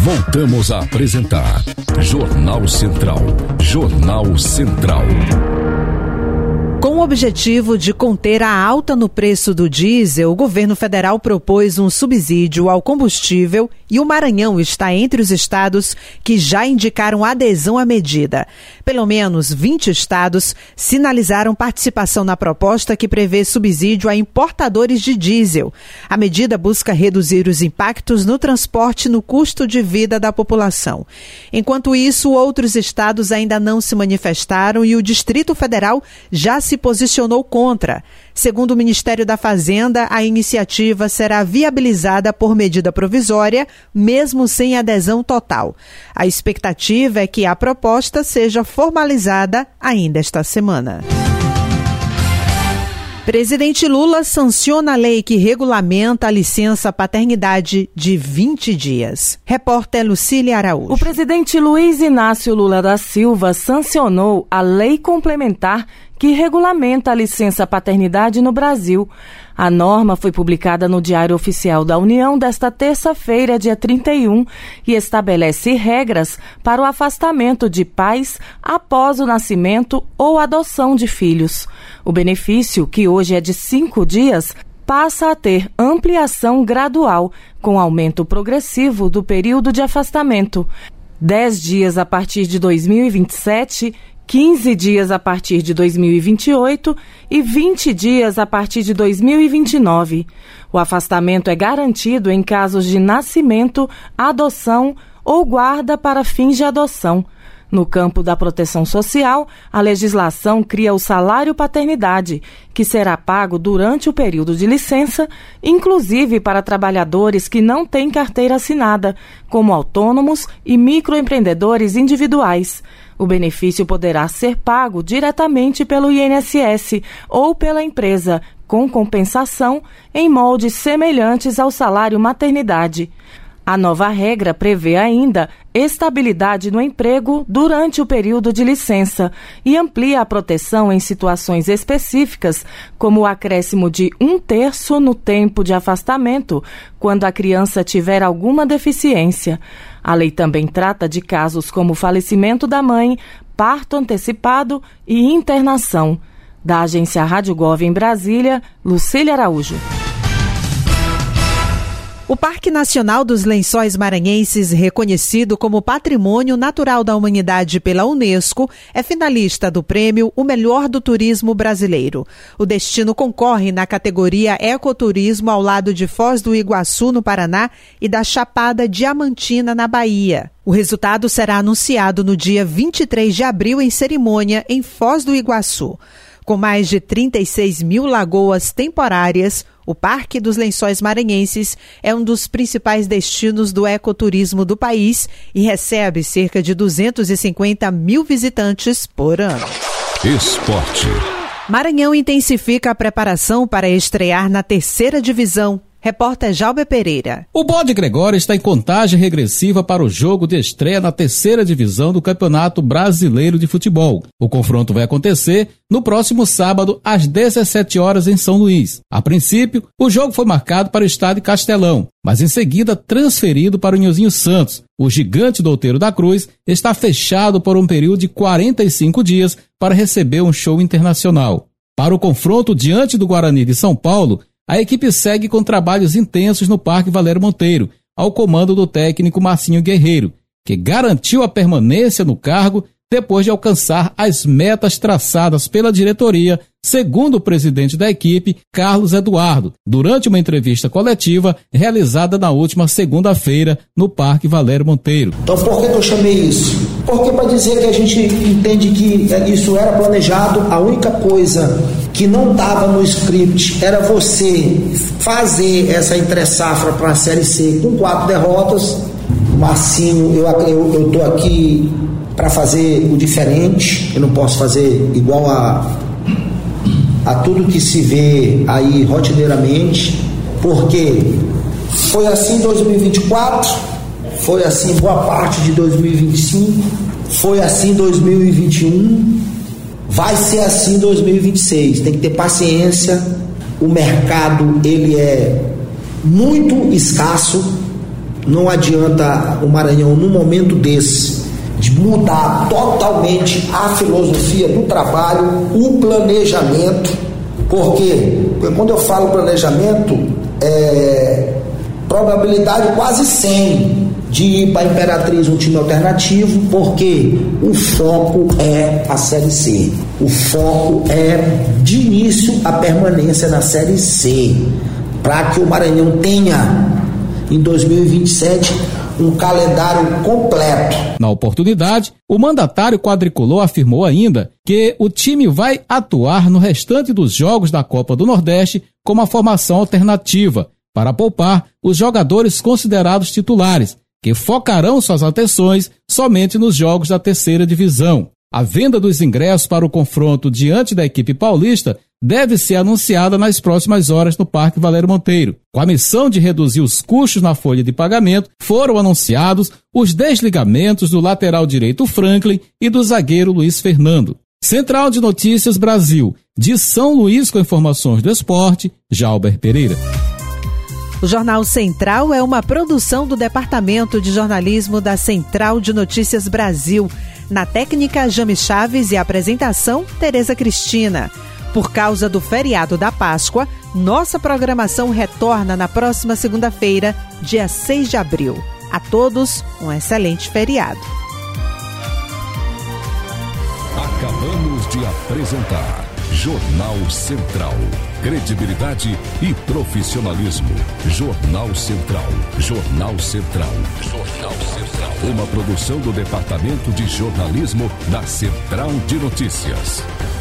Voltamos a apresentar Jornal Central. Jornal Central. Com o objetivo de conter a alta no preço do diesel, o governo federal propôs um subsídio ao combustível e o Maranhão está entre os estados que já indicaram adesão à medida. Pelo menos 20 estados sinalizaram participação na proposta que prevê subsídio a importadores de diesel. A medida busca reduzir os impactos no transporte e no custo de vida da população. Enquanto isso, outros estados ainda não se manifestaram e o Distrito Federal já se posicionou contra. Segundo o Ministério da Fazenda, a iniciativa será viabilizada por medida provisória, mesmo sem adesão total. A expectativa é que a proposta seja formalizada ainda esta semana. Presidente Lula sanciona a lei que regulamenta a licença paternidade de 20 dias. Repórter Lucília Araújo. O presidente Luiz Inácio Lula da Silva sancionou a lei complementar que regulamenta a licença paternidade no Brasil. A norma foi publicada no Diário Oficial da União desta terça-feira, dia 31, e estabelece regras para o afastamento de pais após o nascimento ou adoção de filhos. O benefício, que hoje é de 5 dias, passa a ter ampliação gradual, com aumento progressivo do período de afastamento. 10 dias a partir de 2027, 15 dias a partir de 2028 e 20 dias a partir de 2029. O afastamento é garantido em casos de nascimento, adoção ou guarda para fins de adoção. No campo da proteção social, a legislação cria o salário paternidade, que será pago durante o período de licença, inclusive para trabalhadores que não têm carteira assinada, como autônomos e microempreendedores individuais. O benefício poderá ser pago diretamente pelo INSS ou pela empresa, com compensação em moldes semelhantes ao salário maternidade. A nova regra prevê ainda estabilidade no emprego durante o período de licença e amplia a proteção em situações específicas, como o acréscimo de 1/3 no tempo de afastamento, quando a criança tiver alguma deficiência. A lei também trata de casos como falecimento da mãe, parto antecipado e internação. Da agência Rádio Gov em Brasília, Lucília Araújo. O Parque Nacional dos Lençóis Maranhenses, reconhecido como Patrimônio Natural da Humanidade pela Unesco, é finalista do prêmio O Melhor do Turismo Brasileiro. O destino concorre na categoria Ecoturismo ao lado de Foz do Iguaçu, no Paraná, e da Chapada Diamantina, na Bahia. O resultado será anunciado no dia 23 de abril em cerimônia em Foz do Iguaçu. Com mais de 36 mil lagoas temporárias, o Parque dos Lençóis Maranhenses é um dos principais destinos do ecoturismo do país e recebe cerca de 250 mil visitantes por ano. Esporte. Maranhão intensifica a preparação para estrear na 3ª divisão. Repórter Jalber Pereira. O Bode Gregório está em contagem regressiva para o jogo de estreia na 3ª divisão do Campeonato Brasileiro de Futebol. O confronto vai acontecer no próximo sábado, às 17 horas, em São Luís. A princípio, o jogo foi marcado para o estádio Castelão, mas em seguida transferido para o Nhozinho Santos. O gigante do Outeiro da Cruz está fechado por um período de 45 dias para receber um show internacional. Para o confronto diante do Guarani de São Paulo, a equipe segue com trabalhos intensos no Parque Valério Monteiro, ao comando do técnico Marcinho Guerreiro, que garantiu a permanência no cargo depois de alcançar as metas traçadas pela diretoria, segundo o presidente da equipe, Carlos Eduardo, durante uma entrevista coletiva realizada na última segunda-feira no Parque Valério Monteiro. Então, por que eu chamei isso? Porque para dizer que a gente entende que isso era planejado, a única coisa que não estava no script era você fazer essa entre-safra para a Série C com 4 derrotas. Marcinho, eu estou aqui para fazer o diferente, eu não posso fazer igual a tudo que se vê aí rotineiramente, porque foi assim em 2024, foi assim boa parte de 2025, foi assim em 2021, vai ser assim em 2026, tem que ter paciência, o mercado ele é muito escasso, não adianta o Maranhão, num momento desse, de mudar totalmente a filosofia do trabalho, o planejamento. Por quê? Porque quando eu falo planejamento, probabilidade quase 100 de ir para a Imperatriz um time alternativo, porque o foco é a Série C. O foco é, de início, a permanência na Série C, para que o Maranhão tenha, em 2027, um calendário completo. Na oportunidade, o mandatário quadricolor afirmou ainda que o time vai atuar no restante dos jogos da Copa do Nordeste com uma formação alternativa, para poupar os jogadores considerados titulares, que focarão suas atenções somente nos jogos da terceira divisão. A venda dos ingressos para o confronto diante da equipe paulista deve ser anunciada nas próximas horas no Parque Valério Monteiro. Com a missão de reduzir os custos na folha de pagamento, foram anunciados os desligamentos do lateral direito Franklin e do zagueiro Luiz Fernando. Central de Notícias Brasil, de São Luís, com informações do esporte, Jalber Pereira. O Jornal Central é uma produção do Departamento de Jornalismo da Central de Notícias Brasil. Na técnica, Jame Chaves, e a apresentação, Tereza Cristina. Por causa do feriado da Páscoa, nossa programação retorna na próxima segunda-feira, dia 6 de abril. A todos, um excelente feriado. Acabamos de apresentar Jornal Central. Credibilidade e profissionalismo. Jornal Central. Jornal Central. Jornal Central. Uma produção do Departamento de Jornalismo da Central de Notícias.